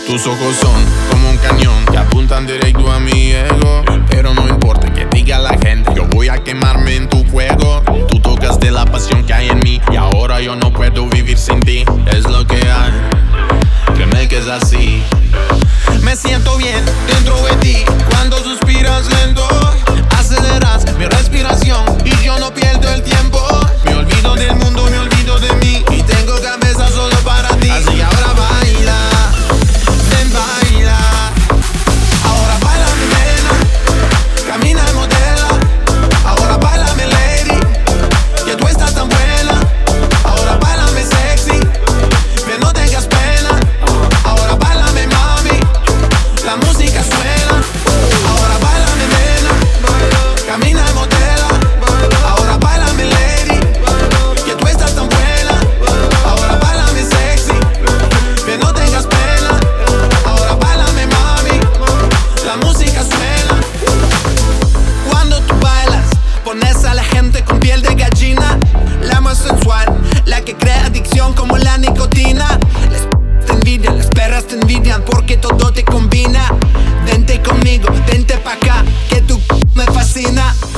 Tus ojos son como un cañón que apuntan directo a mi ego. Pero no importa que diga la gente, yo voy a quemarme en tu juego. Tú tocas de la pasión que hay en mí y ahora yo no puedo vivir sin ti. Es lo que hay, créeme que es así. Me siento bien dentro de ti cuando suspiras lento. Aceleras mi respiración y yo no pierdo el tiempo. Me olvido del mundo, me olvido de mí y tengo cabeza solo para ti. Así que ahora baila, ven baila. Ahora baila mi nena, camina y modela. Ahora baila mi lady, que tú estás tan buena. Ahora baila mi sexy, que no tengas pena. Ahora baila mi mami, la música suena. Ahora baila mi nena, camina y modela. Ahora baila mi lady, que tú estás tan buena. Ahora baila mi sexy, que no tengas pena. Ahora baila mi mami, la música suena. Cuando tú bailas, pones a la gente con piel de gallina. La más sensual, la que crea adicción como la nicotina. Las te envidian, las perras te envidian porque todo te combina. Vente conmigo, vente pa' acá, que tu me fascina.